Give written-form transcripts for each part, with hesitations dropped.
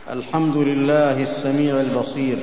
الحمد لله السميع البصير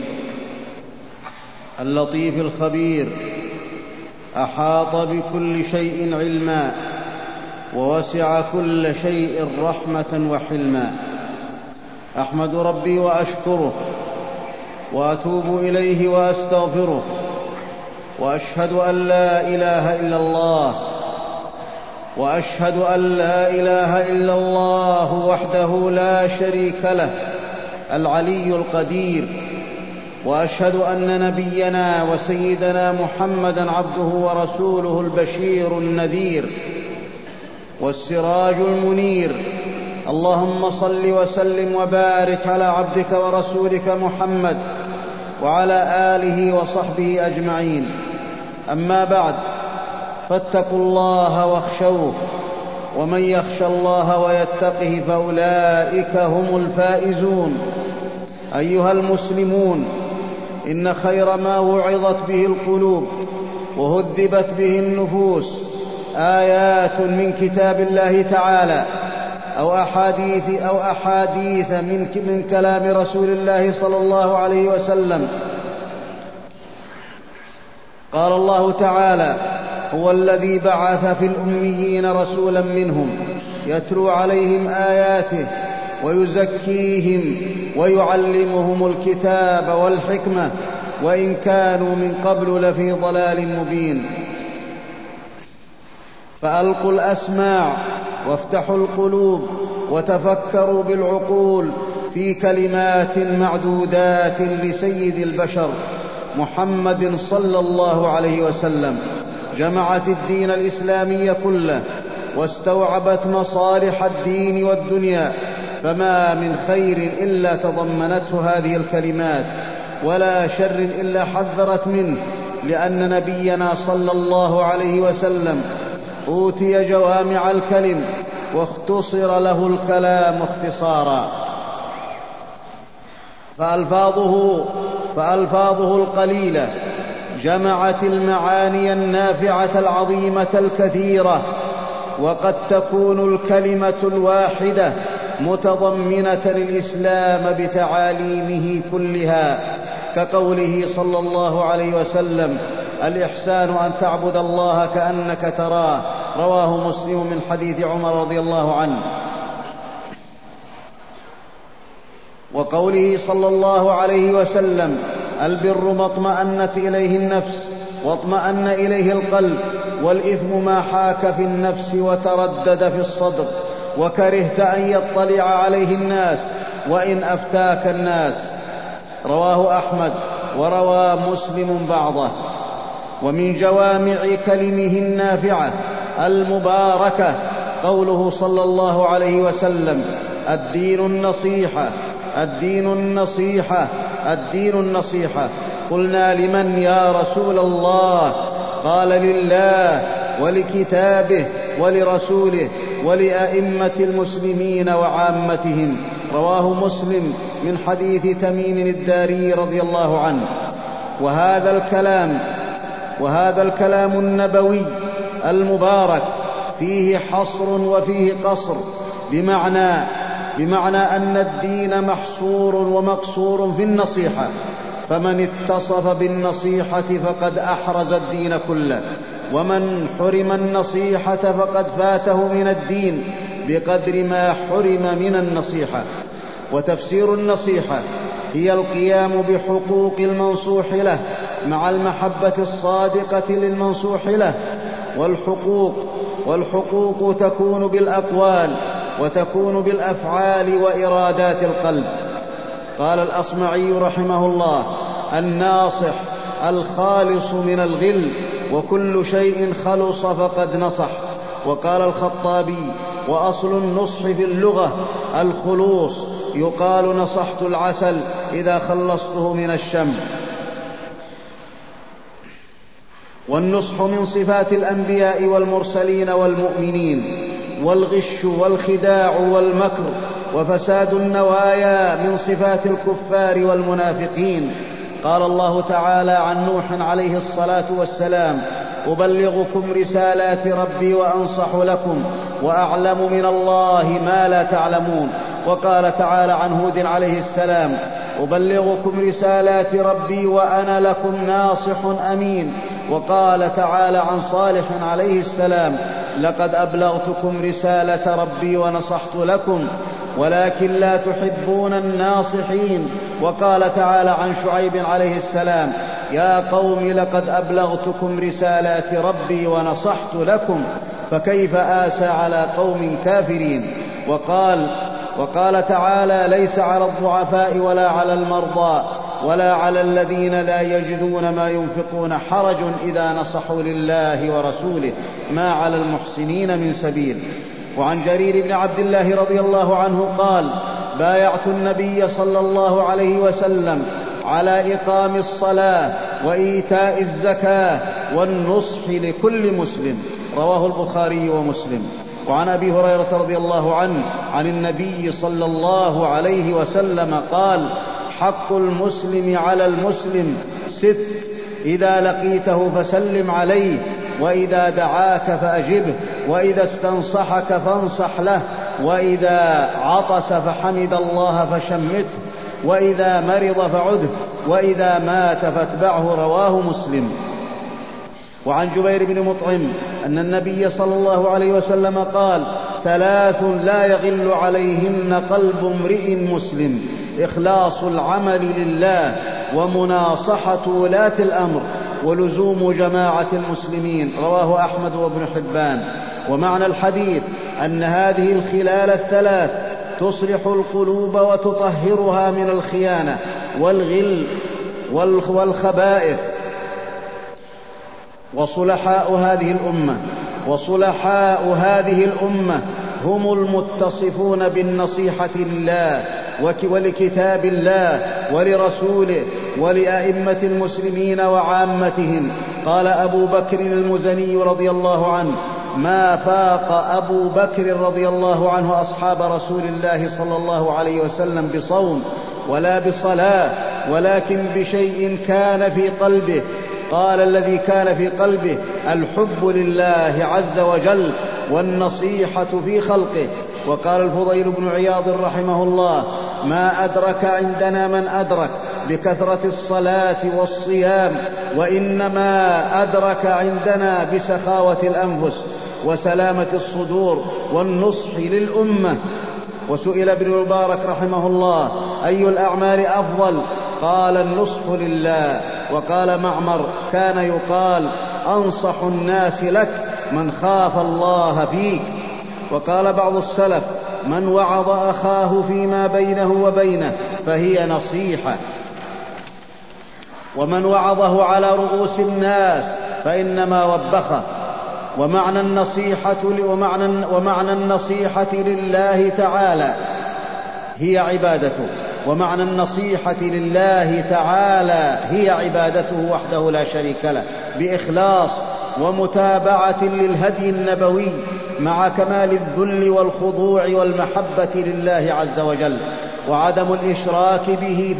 اللطيف الخبير، أحاط بكل شيء علما ووسع كل شيء رحمة وحلما. أحمد ربي وأشكره وأتوب إليه وأستغفره، وأشهد أن لا إله إلا الله، وأشهد أن لا إله إلا الله وحده لا شريك له العلي القدير، وأشهد أن نبينا وسيدنا محمدًا عبده ورسوله البشير النذير والسراج المنير. اللهم صل وسلم وبارك على عبدك ورسولك محمد وعلى آله وصحبه أجمعين. أما بعد، فاتقوا الله واخشوه، ومن يخشى الله ويتقه فأولئك هم الفائزون. أيها المسلمون، إن خير ما وعظت به القلوب وهذبت به النفوس آيات من كتاب الله تعالى أو أحاديث من كلام رسول الله صلى الله عليه وسلم. قال الله تعالى: هو الذي بعث في الأميين رسولا منهم يتلو عليهم آياته ويزكيهم ويعلمهم الكتاب والحكمة وإن كانوا من قبل لفي ضلال مبين. فألقوا الأسماع وافتحوا القلوب وتفكروا بالعقول في كلمات معدودات لسيد البشر محمد صلى الله عليه وسلم، جمعت الدين الإسلامي كله واستوعبت مصالح الدين والدنيا، فما من خير إلا تضمنته هذه الكلمات، ولا شر إلا حذرت منه، لأن نبينا صلى الله عليه وسلم أوتي جوامع الكلم واختصر له الكلام اختصارا، فألفاظه القليلة جمعت المعاني النافعة العظيمة الكثيرة. وقد تكون الكلمة الواحدة متضمنة الإسلام بتعاليمه كلها، كقوله صلى الله عليه وسلم: الإحسان أن تعبد الله كأنك تراه، رواه مسلم من حديث عمر رضي الله عنه. وقوله صلى الله عليه وسلم: البر ما اطمأنت إليه النفس واطمأن إليه القلب، والإثم ما حاك في النفس وتردد في الصدر وكرهت أن يطلع عليه الناس وإن أفتاك الناس، رواه أحمد وروى مسلم بعضه. ومن جوامع كلمه النافعة المباركة قوله صلى الله عليه وسلم: الدين النصيحة، الدين النصيحة، الدين النصيحة. قلنا: لمن يا رسول الله؟ قال: لله ولكتابه ولرسوله ولأئمة المسلمين وعامتهم، رواه مسلم من حديث تميم الداري رضي الله عنه. وهذا الكلام النبوي المبارك فيه حصر وفيه قصر، بمعنى أن الدين محصور ومقصور في النصيحة، فمن اتصف بالنصيحة فقد أحرز الدين كله، ومن حرم النصيحة فقد فاته من الدين بقدر ما حرم من النصيحة. وتفسير النصيحة هي القيام بحقوق المنصوح له مع المحبة الصادقة للمنصوح له، والحقوق تكون بالأقوال وتكون بالأفعال وإرادات القلب. قال الأصمعي رحمه الله: الناصح الخالص من الغل، وكل شيء خلص فقد نصح. وقال الخطابي: وأصل النصح في اللغة الخلوص، يقال نصحت العسل إذا خلصته من الشم. والنصح من صفات الأنبياء والمرسلين والمؤمنين، والغش والخداع والمكر وفساد النوايا من صفات الكفار والمنافقين. قال الله تعالى عن نوح عليه الصلاة والسلام: أبلغكم رسالات ربي وأنصح لكم وأعلم من الله ما لا تعلمون. وقال تعالى عن هود عليه السلام: أبلغكم رسالات ربي وأنا لكم ناصح أمين. وقال تعالى عن صالح عليه السلام: لقد أبلغتكم رسالة ربي ونصحت لكم ولكن لا تحبون الناصحين. وقال تعالى عن شعيب عليه السلام: يا قوم لقد أبلغتكم رسالات ربي ونصحت لكم فكيف آسى على قوم كافرين. وقال تعالى: ليس على الضعفاء ولا على المرضى ولا على الذين لا يجدون ما ينفقون حرج إذا نصحوا لله ورسوله ما على المحسنين من سبيل. وعن جرير بن عبد الله رضي الله عنه قال: بايعت النبي صلى الله عليه وسلم على إقام الصلاة وإيتاء الزكاة والنصح لكل مسلم. رواه البخاري ومسلم. وعن أبي هريرة رضي الله عنه عن النبي صلى الله عليه وسلم قال: حق المسلم على المسلم 6: إذا لقيته فسلم عليه، وإذا دعاك فأجبه، وإذا استنصحك فانصح له، وإذا عطس فحمد الله فشمته، وإذا مرض فعده، وإذا مات فاتبعه. رواه مسلم. وعن جبير بن مطعم أن النبي صلى الله عليه وسلم قال: 3 لا يغل عليهن قلب امرئ مسلم: إخلاص العمل لله، ومناصحة ولاة الأمر، ولزوم جماعة المسلمين. رواه أحمد وابن حبان. ومعنى الحديث أن هذه الخلال 3 تصلح القلوب وتطهرها من الخيانة والغل والخبائث. وصلحاء هذه الأمة هم المتصفون بالنصيحة لله ولكتاب الله ولرسوله ولأئمة المسلمين وعامتهم. قال أبو بكر المزني رضي الله عنه: ما فاق أبو بكر رضي الله عنه أصحاب رسول الله صلى الله عليه وسلم بصوم ولا بصلاة، ولكن بشيء كان في قلبه. قال: الذي كان في قلبه الحب لله عز وجل والنصيحة في خلقه. وقال الفضيل بن عياض رحمه الله: ما أدرك عندنا من أدرك بكثرة الصلاة والصيام، وإنما أدرك عندنا بسخاوة الأنفس وسلامة الصدور والنصح للأمة. وسئل ابن المبارك رحمه الله: أي الأعمال أفضل؟ قال: النصح لله. وقال معمر: كان يقال: أنصح الناس لك من خاف الله فيك. وقال بعض السلف: من وعظ أخاه فيما بينه وبينه فهي نصيحة، ومن وعظه على رؤوس الناس فإنما وبخه. ومعنى النصيحة لله تعالى هي عبادته، ومعنى النصيحة لله تعالى هي عبادته وحده لا شريك له، بإخلاص ومتابعة للهدي النبوي، مع كمال الذل والخضوع والمحبة لله عز وجل، وعدم الإشراك به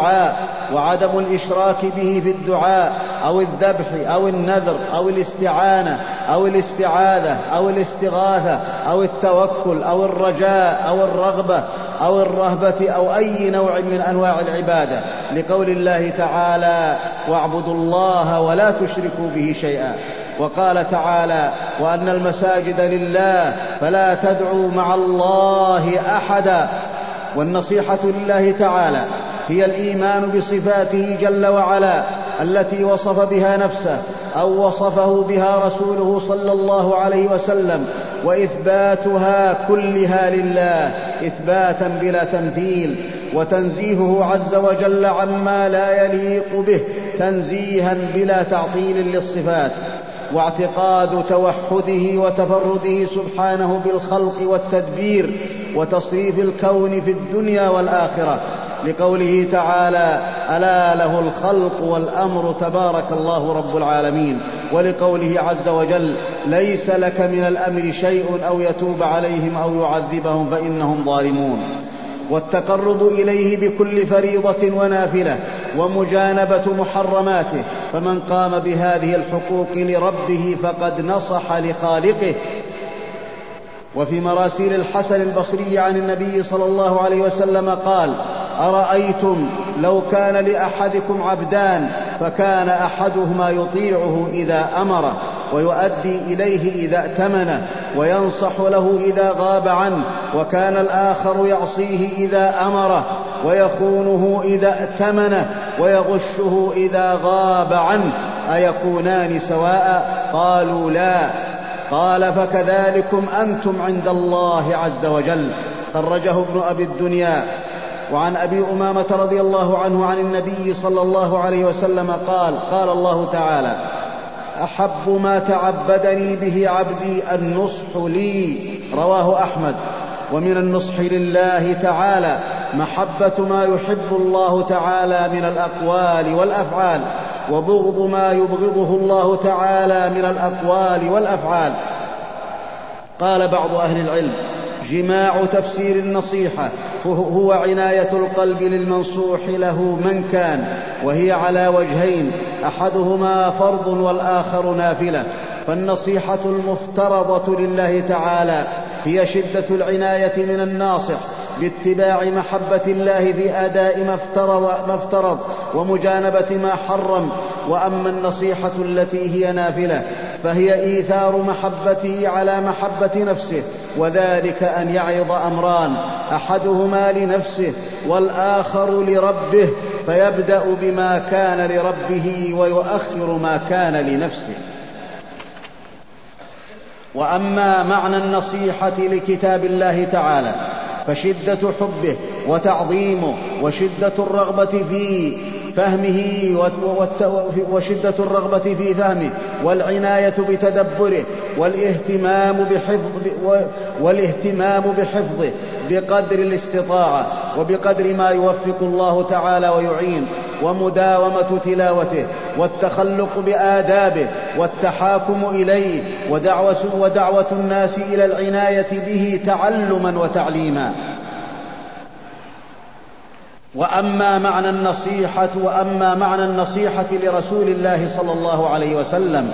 في الدعاء أو الذبح أو النذر أو الاستعانة أو الاستعاذة أو الاستغاثة أو التوكل أو الرجاء أو الرغبة أو الرهبة أو أي نوع من أنواع العبادة، لقول الله تعالى: واعبدوا الله ولا تشركوا به شيئا. وقال تعالى: وأن المساجد لله فلا تدعوا مع الله أحدا. والنصيحة لله تعالى هي الإيمان بصفاته جل وعلا التي وصف بها نفسه أو وصفه بها رسوله صلى الله عليه وسلم، وإثباتها كلها لله إثباتا بلا تمثيل، وتنزيهه عز وجل عما لا يليق به تنزيها بلا تعطيل للصفات، واعتقاد توحده وتفرده سبحانه بالخلق والتدبير وتصريف الكون في الدنيا والآخرة، لقوله تعالى: ألا له الخلق والأمر تبارك الله رب العالمين. ولقوله عز وجل: ليس لك من الأمر شيء أو يتوب عليهم أو يعذبهم فإنهم ظالمون. والتقرب إليه بكل فريضة ونافلة، ومجانبة محرماته، فمن قام بهذه الحقوق لربه فقد نصح لخالقه وفي مراسيل الحسن البصري عن النبي صلى الله عليه وسلم قال: أرأيتم لو كان لأحدكم عبدان فكان أحدهما يطيعه إذا أمره ويؤدي إليه إذا ائتمنه وينصح له إذا غاب عنه، وكان الآخر يعصيه إذا أمره ويخونه إذا ائتمنه ويغشه إذا غاب عنه، أيكونان سواء؟ قالوا: لا. قال: فكذلكم أنتم عند الله عز وجل. خرجه ابن أبي الدنيا. وعن أبي أمامة رضي الله عنه عن النبي صلى الله عليه وسلم قال: قال الله تعالى: أحب ما تعبدني به عبدي النصح لي. رواه أحمد. ومن النصح لله تعالى محبة ما يحب الله تعالى من الأقوال والأفعال، وبغض ما يبغضه الله تعالى من الأقوال والأفعال. قال بعض أهل العلم: جماع تفسير النصيحة هو عناية القلب للمنصوح له من كان، وهي على وجهين: أحدهما فرض والآخر نافلة. فالنصيحة المفترضة لله تعالى هي شدة العناية من الناصح باتباع محبة الله في أداء ما افترض ومجانبة ما حرم. وأما النصيحة التي هي نافلة فهي إيثار محبته على محبة نفسه، وذلك أن يعرض أمران: أحدهما لنفسه والآخر لربه، فيبدأ بما كان لربه ويؤخر ما كان لنفسه. وأما معنى النصيحة لكتاب الله تعالى فشدة حبه وتعظيمه وشدة الرغبة في فهمه والعناية بتدبره والاهتمام بحفظه بقدر الاستطاعة وبقدر ما يوفق الله تعالى ويعين، ومداومة تلاوته والتخلق بآدابه والتحاكم إليه ودعوة الناس إلى العناية به تعلما وتعليما. وأما معنى النصيحة لرسول الله صلى الله عليه وسلم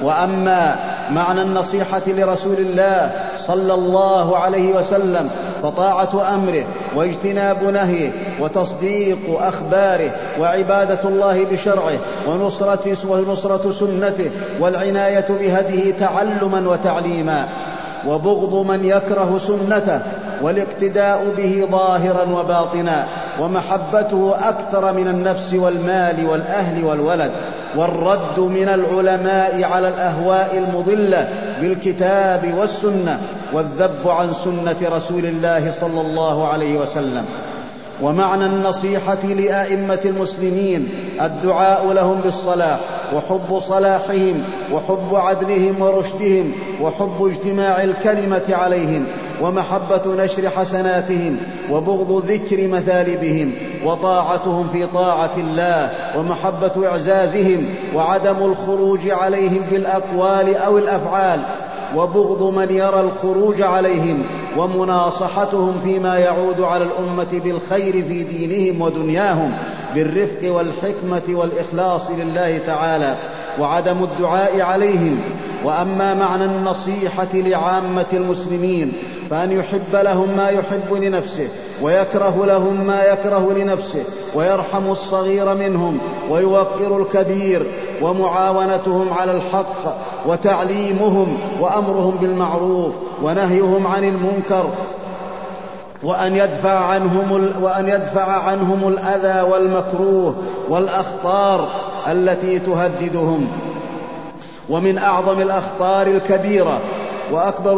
فطاعة أمره واجتناب نهيه وتصديق أخباره وعبادة الله بشرعه ونصرة سنته والعناية بهديه تعلما وتعليما، وبغض من يكره سنته والاقتداء به ظاهرا وباطنا، ومحبته أكثر من النفس والمال والأهل والولد، والرد من العلماء على الأهواء المضلة بالكتاب والسنة، والذب عن سنة رسول الله صلى الله عليه وسلم. ومعنى النصيحة لأئمة المسلمين الدعاء لهم بالصلاح وحب صلاحهم وحب عدلهم ورشدهم وحب اجتماع الكلمة عليهم ومحبة نشر حسناتهم وبغض ذكر مثالبهم وطاعتهم في طاعة الله ومحبة إعزازهم وعدم الخروج عليهم بالأقوال أو الأفعال، وبغض من يرى الخروج عليهم ومناصحتهم فيما يعود على الأمة بالخير في دينهم ودنياهم بالرفق والحكمة والإخلاص لله تعالى، وعدم الدعاء عليهم. وأما معنى النصيحة لعامة المسلمين فأن يحب لهم ما يحب لنفسه ويكره لهم ما يكره لنفسه، ويرحم الصغير منهم ويوقر الكبير، ومعاونتهم على الحق وتعليمهم وأمرهم بالمعروف ونهيهم عن المنكر، وأن يدفع عنهم الأذى والمكروه والأخطار التي تهددهم. ومن أعظم الأخطار الكبيرة وأكبر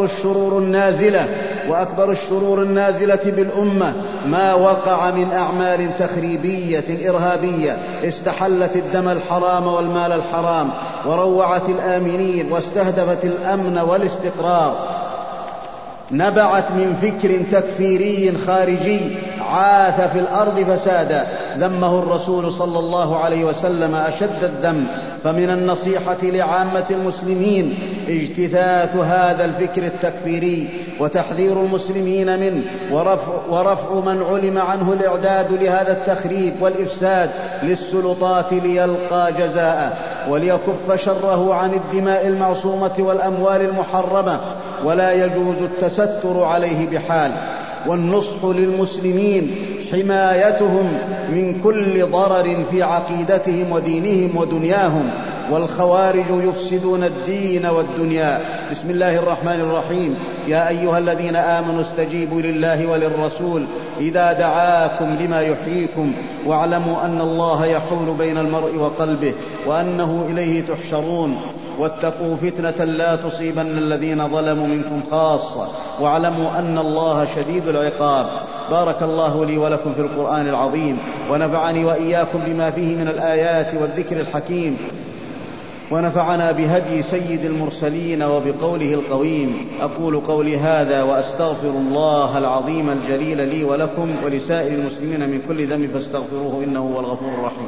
الشرور النازلة بالأمة ما وقع من أعمال تخريبية إرهابية استحلت الدم الحرام والمال الحرام وروعت الآمنين واستهدفت الأمن والاستقرار، نبعت من فكر تكفيري خارجي عاث في الأرض فسادا ذمه الرسول صلى الله عليه وسلم أشد الذم. فمن النصيحة لعامة المسلمين اجتثاث هذا الفكر التكفيري وتحذير المسلمين منه ورفع من علم عنه الإعداد لهذا التخريب والإفساد للسلطات ليلقى جزاءه وليكف شره عن الدماء المعصومة والأموال المحرمة ولا يجوز التستر عليه بحال. والنصح للمسلمين حمايتهم من كل ضرر في عقيدتهم ودينهم ودنياهم، والخوارج يفسدون الدين والدنيا. بسم الله الرحمن الرحيم. يا أيها الذين آمنوا استجيبوا لله وللرسول إذا دعاكم لما يحييكم، واعلموا أن الله يحول بين المرء وقلبه وأنه إليه تحشرون، واتقوا فتنة لا تصيبن الذين ظلموا منكم خاصة، واعلموا أن الله شديد العقاب. بارك الله لي ولكم في القرآن العظيم، ونفعني وإياكم بما فيه من الآيات والذكر الحكيم، ونفعنا بهدي سيد المرسلين وبقوله القويم. أقول قولي هذا وأستغفر الله العظيم الجليل لي ولكم ولسائر المسلمين من كل ذنب فاستغفروه إنه هو الغفور الرحيم.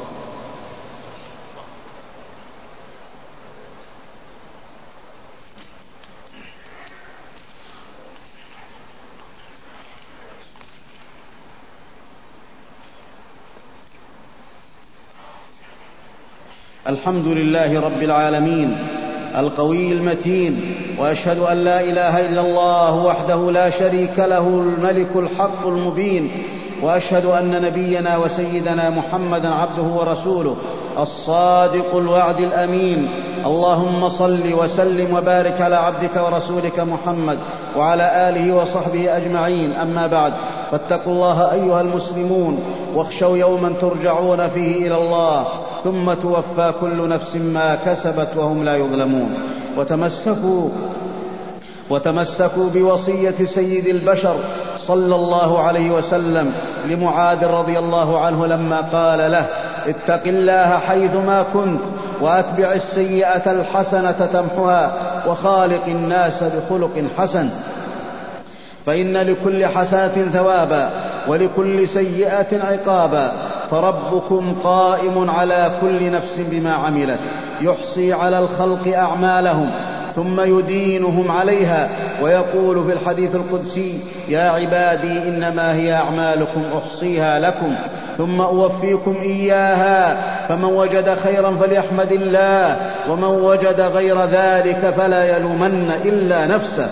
الحمد لله رب العالمين القوي المتين، وأشهد أن لا إله إلا الله وحده لا شريك له الملك الحق المبين، وأشهد أن نبينا وسيدنا محمدا عبده ورسوله الصادق الوعد الأمين. اللهم صل وسلم وبارك على عبدك ورسولك محمد وعلى آله وصحبه أجمعين. أما بعد، فاتقوا الله أيها المسلمون، واخشوا يوما ترجعون فيه إلى الله ثم توفى كل نفس ما كسبت وهم لا يظلمون. وتمسكوا بوصية سيد البشر صلى الله عليه وسلم لمعاذ رضي الله عنه لما قال له: اتق الله حيثما كنت، وأتبع السيئة الحسنة تمحها، وخالق الناس بخلق حسن، فإن لكل حسنة ثوابا ولكل سيئة عقابا، فربكم قائم على كل نفس بما عملت، يحصي على الخلق أعمالهم ثم يدينهم عليها، ويقول في الحديث القدسي: يا عبادي إنما هي أعمالكم أحصيها لكم ثم أوفيكم إياها، فمن وجد خيرا فليحمد الله، ومن وجد غير ذلك فلا يلومن إلا نفسه.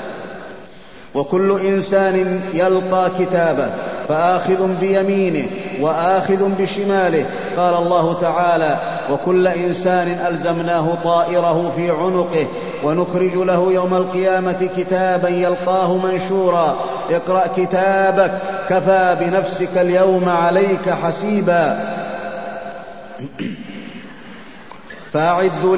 وكل إنسان يلقى كتابه، فآخذ بيمينه وآخذ بشماله. قال الله تعالى: وكل إنسان ألزمناه طائره في عنقه ونخرج له يوم القيامة كتابا يلقاه منشورا، اقرأ كتابك كفى بنفسك اليوم عليك حسيبا. فأعدوا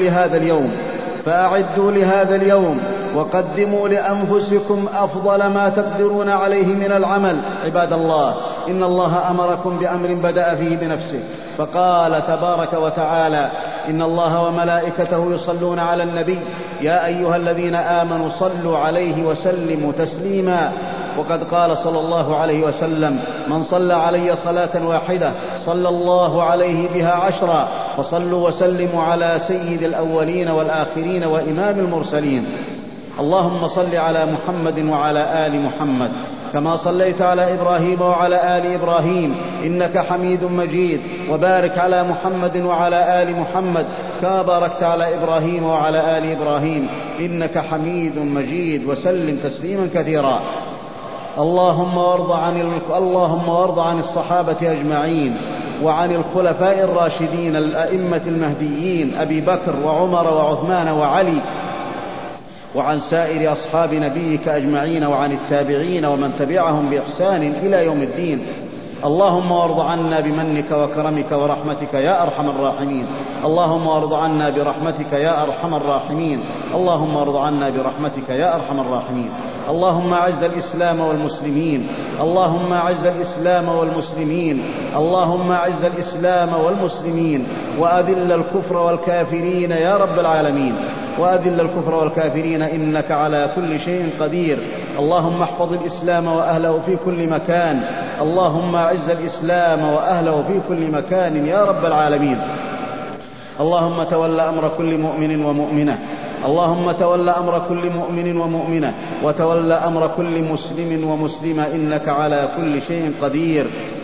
لهذا اليوم وقدموا لأنفسكم أفضل ما تقدرون عليه من العمل. عباد الله، إن الله أمركم بأمر بدأ فيه بنفسه، فقال تبارك وتعالى: إن الله وملائكته يصلون على النبي يا أيها الذين آمنوا صلوا عليه وسلموا تسليما. وقد قال صلى الله عليه وسلم: من صلى علي صلاة واحدة صلى الله عليه بها 10. فصلوا وسلموا على سيد الأولين والآخرين وإمام المرسلين. اللهم صل على محمد وعلى آل محمد كما صليت على إبراهيم وعلى آل إبراهيم إنك حميد مجيد، وبارك على محمد وعلى آل محمد كما باركت على إبراهيم وعلى آل إبراهيم إنك حميد مجيد، وسلم تسليما كثيرا. اللهم وارض عن الصحابة أجمعين، وعن الخلفاء الراشدين الأئمة المهديين أبي بكر وعمر وعثمان وعلي، وعن سائر أصحاب نبيك أجمعين، وعن التابعين ومن تبعهم بإحسان إلى يوم الدين. اللهم وارض عنا بمنك وكرمك ورحمتك يا أرحم الراحمين. اللهم وارض عنا برحمتك يا أرحم الراحمين. اللهم وارض عنا برحمتك يا أرحم الراحمين. اللهم أعز الإسلام والمسلمين. اللهم أعز الإسلام والمسلمين. اللهم أعز الإسلام والمسلمين، وأذل الكفر والكافرين يا رب العالمين. وأذل الكفر والكافرين إنك على كل شيء قدير. اللهم احفظ الإسلام وأهله في كل مكان. اللهم أعز الإسلام وأهله في كل مكان يا رب العالمين. اللهم تول أمر كل مؤمن ومؤمنة. اللهم تول أمر كل مؤمن ومؤمنة، وتول أمر كل مسلم ومسلمة إنك على كل شيء قدير.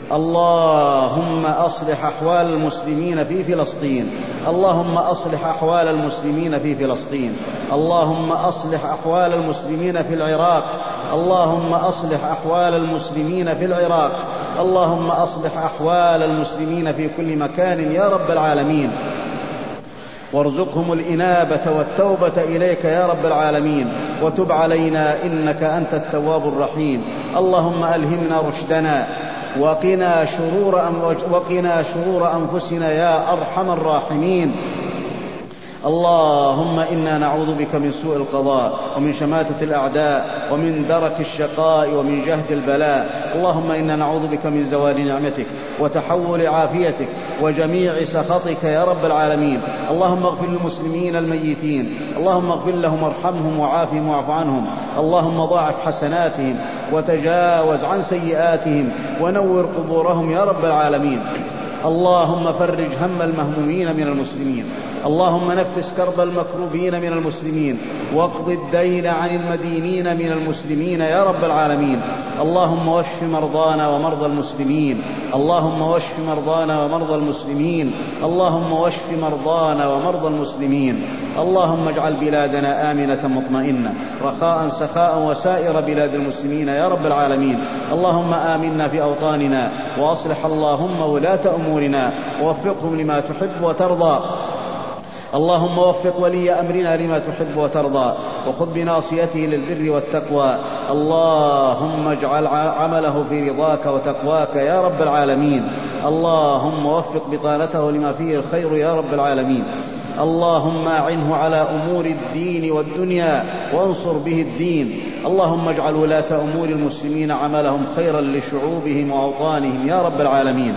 اللهم أصلح أحوال المسلمين في فلسطين، اللهم أصلح أحوال المسلمين في فلسطين، اللهم أصلح أحوال المسلمين في العراق، اللهم أصلح أحوال المسلمين في العراق، اللهم أصلح أحوال المسلمين في كل مكان يا رب العالمين، وارزقهم الإنابة والتوبة إليك يا رب العالمين، وتب علينا إنك أنت التواب الرحيم. اللهم ألهمنا رشدنا وقنا شرور أنفسنا يا أرحم الراحمين. اللهم إنا نعوذ بك من سوء القضاء ومن شماتة الأعداء ومن درك الشقاء ومن جهد البلاء. اللهم إنا نعوذ بك من زوال نعمتك وتحول عافيتك وجميع سخطك يا رب العالمين. اللهم اغفر للمسلمين الميتين، اللهم اغفر لهم وارحمهم وعافهم واعف عنهم. اللهم ضاعف حسناتهم وتجاوز عن سيئاتهم ونور قبورهم يا رب العالمين. اللهم فرج هم المهمومين من المسلمين، اللهم نفس كرب المكروبين من المسلمين، واقض الدين عن المدينين من المسلمين يا رب العالمين. اللهم واشف مرضانا ومرضى المسلمين، اللهم واشف مرضانا ومرضى المسلمين، اللهم واشف مرضانا ومرضى المسلمين. اللهم اجعل بلادنا آمنة مطمئنة رخاء سخاء وسائر بلاد المسلمين يا رب العالمين. اللهم آمنا في أوطاننا، وأصلح اللهم ولاة أمورنا ووفقهم لما تحب وترضى. اللهم وفق ولي أمرنا لما تحب وترضى، وخذ بناصيته للبر والتقوى. اللهم اجعل عمله في رضاك وتقواك يا رب العالمين. اللهم وفق بطانته لما فيه الخير يا رب العالمين. اللهم أعنه على أمور الدين والدنيا وانصر به الدين. اللهم اجعل ولاة أمور المسلمين عملهم خيرا لشعوبهم وأوطانهم يا رب العالمين.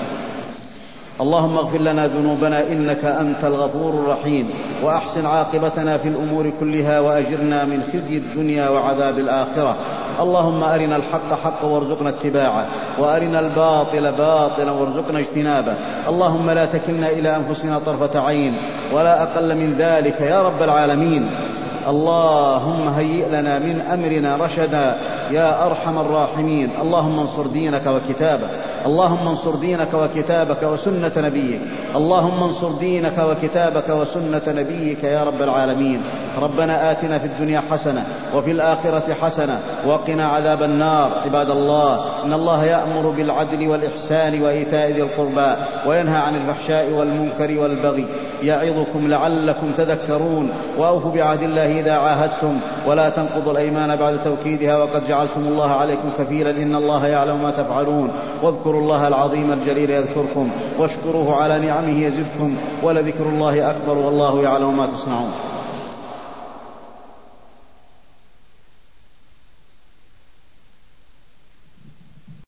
اللهم اغفر لنا ذنوبنا إنك أنت الغفور الرحيم، وأحسن عاقبتنا في الأمور كلها، وأجرنا من خزي الدنيا وعذاب الآخرة. اللهم أرنا الحق حقا وارزقنا اتباعه، وأرنا الباطل باطلا وارزقنا اجتنابه. اللهم لا تكلنا إلى أنفسنا طرفة عين ولا أقل من ذلك يا رب العالمين. اللهم هيئ لنا من أمرنا رشدا يا أرحم الراحمين. اللهم انصر دينك وكتابك، اللهم انصر دينك وكتابك وسنة نبيك، اللهم انصر دينك وكتابك وسنة نبيك يا رب العالمين. ربنا آتنا في الدنيا حسنة وفي الآخرة حسنة وقنا عذاب النار. عباد الله، إن الله يأمر بالعدل والإحسان وإيتاء ذي القربى وينهى عن الفحشاء والمنكر والبغي يعظكم لعلكم تذكرون. وأوفوا بعهد الله إذا عاهدتم، ولا تنقضوا الأيمان بعد توكيدها، وقد جعلتم الله عليكم كفيلا، إن الله يعلم ما تفعلون. واذكروا الله العظيم الجليل يذكركم، واشكروه على نعمه يزدكم، ولذكر الله أكبر، والله يعلم ما تصنعون.